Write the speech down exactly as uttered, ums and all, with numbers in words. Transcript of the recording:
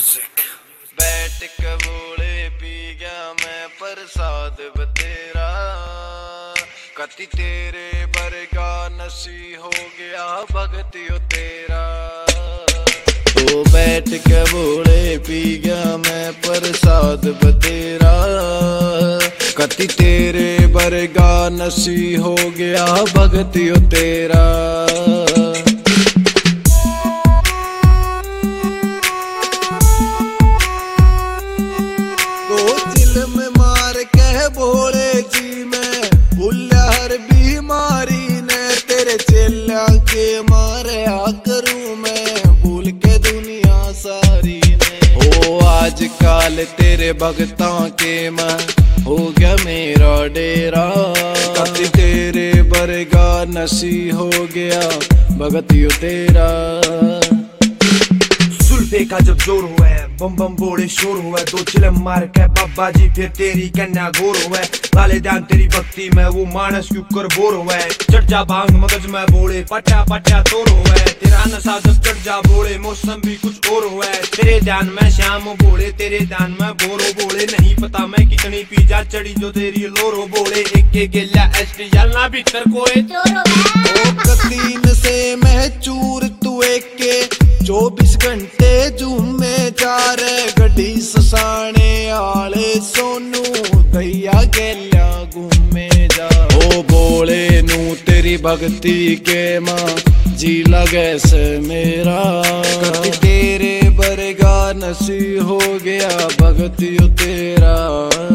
Music. बैठ के बोले पी गया मैं प्रसाद बतेरा, कति तेरे बरगा नसी हो गया भगतियो तेरा। तो बैठ के बोले पी गया मैं प्रसाद बतेरा, कति तेरे बरगा नसी हो गया भगतियो तेरा। बोले जी मैं भूलिया हर बीमारी ने, तेरे चेला के मारे आ करूं मैं भूल के दुनिया सारी ने। ओ आजकल तेरे भगतां के मैं हो गया मेरा डेरा, कति तेरे बरगा नसी हो गया भगतियो तेरा। सुल्फे का जब जोर हुआ है, बम बम बोले शोर हुआ है, दो चिलम मार के बाबा जी फिर तेरी कन्या गोर हुआ है। लाले ध्यान तेरी भक्ति में वो मानस क्यों कर बोर हुआ है, चढ़ जा भांग मगज में बोले पट्टा पट्टा तोड़ हुआ है। तेरा नशा जब चढ़ जा बोले मौसम भी कुछ और हुआ है, तेरे ध्यान में श्याम बोले तेरे ध्यान में बोरो बोले। नहीं पता मैं कितनी पिज्जा चढ़ी जो तेरी लोरो बोले, एक के गिल्ला एसटी जलना भीतर कोई तीन से मैं चूर तू एक के चौबीस घंटे झूमे जा रे, गड्डी ससाने आले सोनू दैया गेल्या घूमे जा। ओ बोले नू तेरी भक्ति के माँ जी लगे से मेरा, कति तेरे बरगा नसी हो गया भगतियो तेरा।